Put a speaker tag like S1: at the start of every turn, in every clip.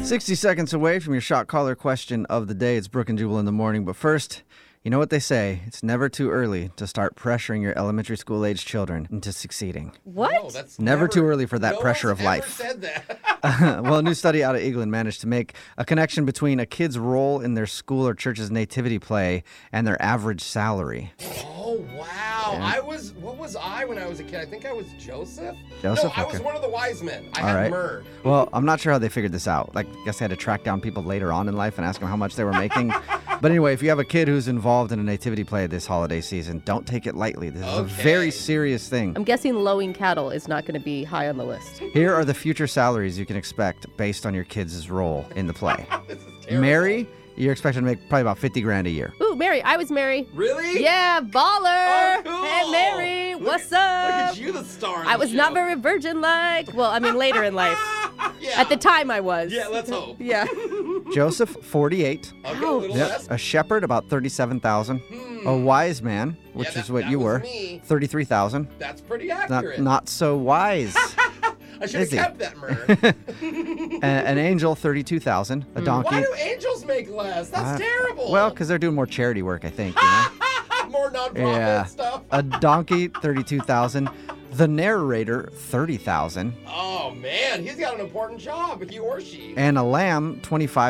S1: 60 seconds away from your shot caller question of the day. It's Brooke and Jubal in the morning. But first, you know what they say. It's never too early to start pressuring your elementary school-age children into succeeding.
S2: What?
S3: No, that's
S1: Never too early for that pressure of life.
S3: No one's ever said that.
S1: Well, a new study out of England managed to make a connection between a kid's role in their school or church's nativity play and their average salary.
S3: Oh, wow.
S1: Yeah.
S3: What was I when I was a kid? I think I was Joseph.
S1: Joseph?
S3: No, I was
S1: Okay.
S3: one of the wise men. I
S1: All
S3: had
S1: right.
S3: myrrh.
S1: Well, I'm not sure how they figured this out. Like, I guess they had to track down people later on in life and ask them how much they were making. But anyway, if you have a kid who's involved in a nativity play this holiday season, don't take it lightly. This is a very serious thing.
S2: I'm guessing lowing cattle is not going to be high on the list.
S1: Here are the future salaries you can expect based on your kids' role in the play.
S3: This is terrible.
S1: Mary, you're expected to make probably about $50,000 a year.
S2: Ooh, Mary. I was Mary.
S3: Really?
S2: Yeah, baller.
S3: Oh, cool.
S2: Hey, Mary. What's
S3: Look
S2: up?
S3: at you, the star. of
S2: I
S3: the
S2: was not
S3: show.
S2: very virgin-like. Well, I mean, later in life.
S3: Yeah.
S2: At the time, I was.
S3: Yeah, let's hope.
S2: Yeah.
S1: Joseph, 48.
S3: Okay, a little less.
S1: A shepherd, about 37,000. A wise man, which
S3: Yeah,
S1: is what
S3: that
S1: you
S3: was
S1: were,
S3: me.
S1: 33,000.
S3: That's pretty
S1: Not
S3: accurate.
S1: not so wise.
S3: I should have
S1: is he?
S3: kept that myrrh.
S1: An angel, 32,000. A donkey.
S3: Why do angels make less? That's terrible.
S1: Well, because they're doing more charity work, I think. You know?
S3: More nonprofit stuff.
S1: A donkey, 32,000. The narrator, 30,000.
S3: Oh, man. He's got an important job, he or she.
S1: And a lamb,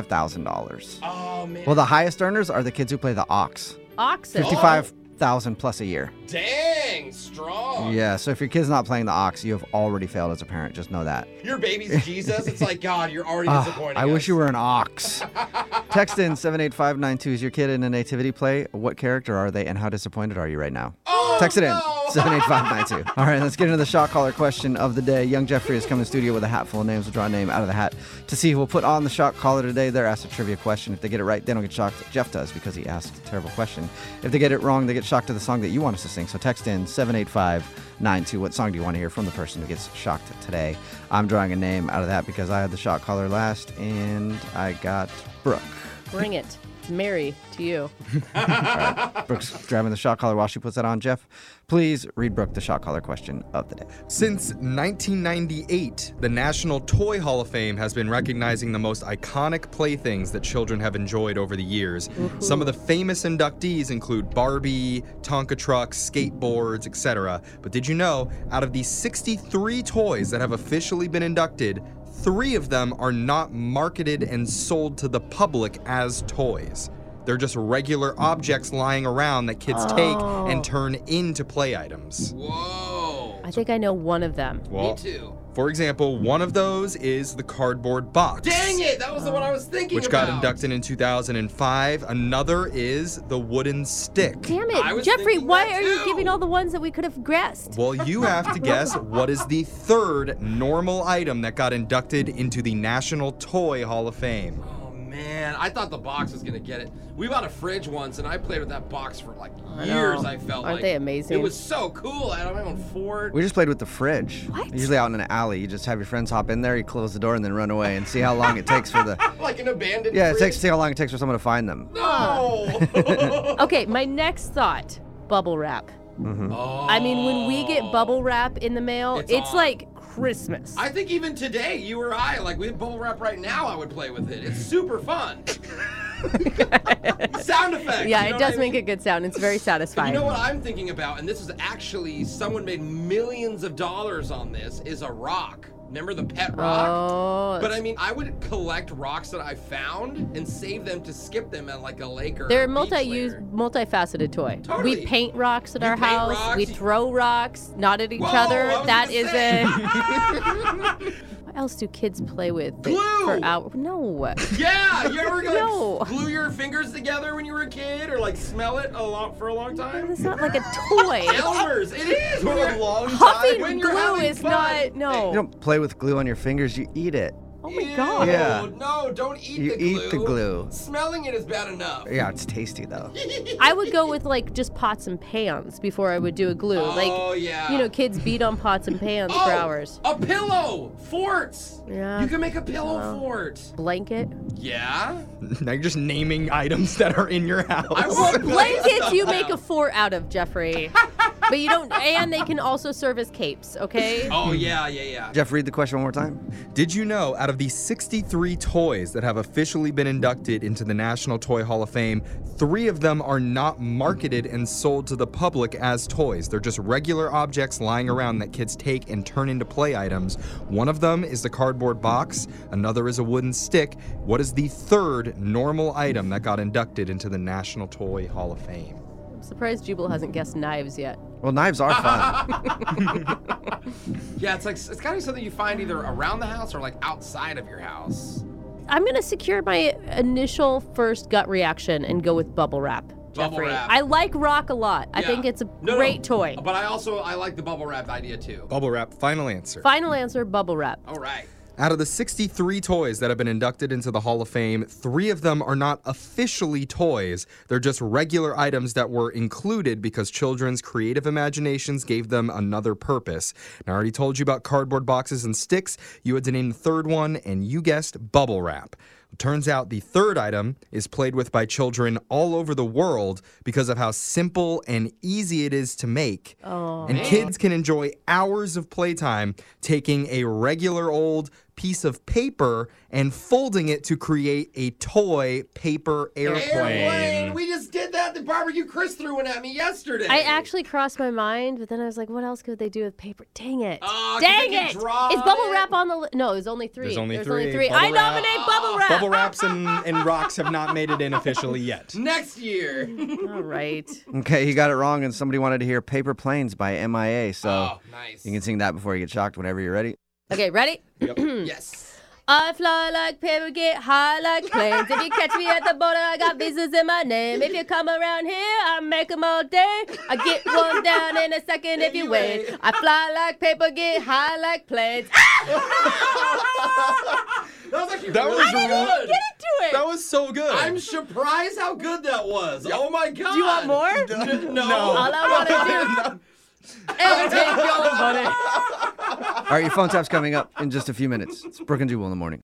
S1: $25,000.
S3: Oh, man.
S1: Well, the highest earners are the kids who play the ox.
S2: Oxen.
S1: 55,000 plus a year.
S3: Dang, strong.
S1: Yeah, so if your kid's not playing the ox, you have already failed as a parent. Just know that.
S3: Your baby's Jesus. It's like, God, you're already
S1: Ah,
S3: disappointing
S1: I wish
S3: us.
S1: you were an ox. Text in 78592. Is your kid in a nativity play? What character are they, and how disappointed are you right now?
S3: Oh,
S1: Text it in
S3: no.
S1: 78592. All right, let's get into the shot caller question of the day. Young Jeffrey has come in studio with a hat full of names. We'll draw a name out of the hat to see who will put on the shot caller today. They're asked a trivia question. If they get it right, they don't get shocked. Jeff does because he asked a terrible question. If they get it wrong, they get shocked to the song that you want us to sing. So text in 78592. What song do you want to hear from the person who gets shocked today? I'm drawing a name out of that because I had the shot caller last, and I got Brooke.
S2: Bring it. It's Mary to you.
S1: Brooke's grabbing the shot caller while she puts that on. Jeff, please read Brooke the shot caller question of the day.
S4: Since 1998, the National Toy Hall of Fame has been recognizing the most iconic playthings that children have enjoyed over the years. Some of the famous inductees include Barbie, Tonka trucks, skateboards, etc. But did you know, out of these 63 toys that have officially been inducted, 3 of them are not marketed and sold to the public as toys. They're just regular objects lying around that kids take and turn into play items.
S3: Whoa.
S2: I think I know one of them.
S4: Well,
S3: Me too.
S4: for example, one of those is the cardboard box.
S3: Dang it. That was the one I was thinking
S4: Which
S3: about.
S4: got inducted in 2005. Another is the wooden stick.
S2: Damn
S3: I
S2: it.
S3: was
S2: Jeffrey,
S3: thinking
S2: why
S3: that
S2: are you
S3: too.
S2: giving all the ones that we could have guessed?
S4: Well, you have to guess what is the 3rd normal item that got inducted into the National Toy Hall of Fame.
S3: Oh, man. I thought the box was going to get it. We bought a fridge once, and I played with that box for like years,
S2: know.
S3: I felt
S2: Aren't
S3: like.
S2: they amazing?
S3: It was so cool. I had my own fort.
S1: We just played with the fridge.
S2: What?
S1: Usually out in an alley. You just have your friends hop in there, you close the door, and then run away and see how long it takes for the...
S3: Like an abandoned
S1: Yeah,
S3: fridge.
S1: see how long it takes for someone to find them.
S3: No.
S2: Okay, my next thought, bubble wrap.
S3: Oh.
S2: I mean, when we get bubble wrap in the mail,
S3: It's
S2: it's
S3: on.
S2: like Christmas.
S3: I think even today, you or I, like we have bubble wrap right now, I would play with it. It's super fun. Sound effects.
S2: yeah,
S3: you know
S2: it does
S3: what I
S2: make
S3: mean?
S2: a good sound. It's very
S3: But
S2: satisfying.
S3: you know what I'm thinking about, and this is actually, someone made millions of dollars on this, is a rock. Remember the pet rock?
S2: Oh,
S3: But I mean, I would collect rocks that I found and save them to skip them at like a lake or
S2: they're a
S3: a beach
S2: multi-use,
S3: later.
S2: multifaceted toy.
S3: Totally.
S2: We paint rocks at
S3: You
S2: our
S3: paint
S2: house.
S3: rocks,
S2: We
S3: you-
S2: throw rocks, not at each
S3: Whoa,
S2: other.
S3: I was
S2: That
S3: gonna
S2: is
S3: say.
S2: it. What else do kids play with?
S3: Glue!
S2: For hours? No.
S3: Yeah, you ever
S2: No.
S3: like glue your fingers together when you were a kid, or like smell it for a long time?
S2: It's not like a toy.
S3: Elmer's, it is.
S4: For
S3: when
S4: a
S3: you're-
S4: long
S2: Huffing
S3: When you're
S2: glue
S3: having
S2: is
S3: fun.
S2: not. No.
S1: You don't play with glue on your fingers, you eat it.
S2: Oh my
S3: Ew,
S2: god.
S1: Yeah.
S3: No, don't eat
S1: You
S3: the glue.
S1: eat the glue.
S3: Smelling it is bad enough.
S1: Yeah, it's tasty though.
S2: I would go with like just pots and pans before I would do a glue.
S3: Oh,
S2: like,
S3: yeah.
S2: you know, kids beat on pots and pans for hours.
S3: A pillow! Forts!
S2: Yeah.
S3: You can make a pillow fort.
S2: Blanket.
S3: Yeah?
S4: Now you're just naming items that are in your house.
S3: I
S2: Well,
S3: would play
S2: blankets
S3: stuff
S2: you
S3: now.
S2: make a fort out of, Jeffrey. But you don't, and they can also serve as capes, okay?
S3: Oh, yeah.
S1: Jeff, read the question one more time.
S4: Did you know out of the 63 toys that have officially been inducted into the National Toy Hall of Fame, 3 of them are not marketed and sold to the public as toys. They're just regular objects lying around that kids take and turn into play items. One of them is the cardboard box, another is a wooden stick. What is the third normal item that got inducted into the National Toy Hall of Fame?
S2: I'm surprised Jubal hasn't guessed knives yet.
S1: Well, knives are fun.
S3: Yeah, it's gotta be something you find either around the house or like outside of your house.
S2: I'm going to secure my initial first gut reaction and go with bubble wrap.
S3: Bubble
S2: Jeffrey.
S3: wrap.
S2: I like rock a lot. I
S3: Yeah.
S2: think it's a
S3: No,
S2: great toy.
S3: But I like the bubble wrap idea too.
S4: Bubble wrap, final answer.
S2: Final answer, bubble wrap.
S3: All right.
S4: Out of the 63 toys that have been inducted into the Hall of Fame, 3 of them are not officially toys. They're just regular items that were included because children's creative imaginations gave them another purpose. Now, I already told you about cardboard boxes and sticks. You had to name the third one, and you guessed bubble wrap. It turns out the third item is played with by children all over the world because of how simple and easy it is to make. And kids can enjoy hours of playtime taking a regular old piece of paper and folding it to create a toy paper airplane.
S3: We just did that. The barbecue Chris threw one at me yesterday.
S2: I actually crossed my mind, but then I was like, what else could they do with paper? Dang it.
S3: Oh,
S2: Dang
S3: can they
S2: it.
S3: draw
S2: Is bubble
S3: it?
S2: wrap on the No, there's only 3.
S4: There's only
S2: There's
S4: three.
S2: only 3.
S4: Bubble
S2: I
S4: wrap.
S2: nominate bubble wrap.
S4: Bubble wraps and rocks have not made it in officially yet.
S3: Next year.
S2: All right.
S1: Okay, you got it wrong, and somebody wanted to hear Paper Planes by MIA, so
S3: Oh, nice.
S1: you can sing that before you get shocked whenever you're ready.
S2: Okay, ready?
S3: Yes.
S2: I fly like paper, get high like planes. If you catch me at the border, I got visas in my name. If you come around here, I make them all day. I get one down in a second if you wait. I fly like paper, get high like planes.
S3: That was actually
S4: That
S3: really
S4: was
S3: good.
S2: Get into it.
S4: That was so good.
S3: I'm surprised how good that was. Oh my god.
S2: Do you want more?
S3: No.
S2: All I want to do is take your money.
S1: All right, your phone tap's coming up in just a few minutes. It's Brooke and Jubal in the morning.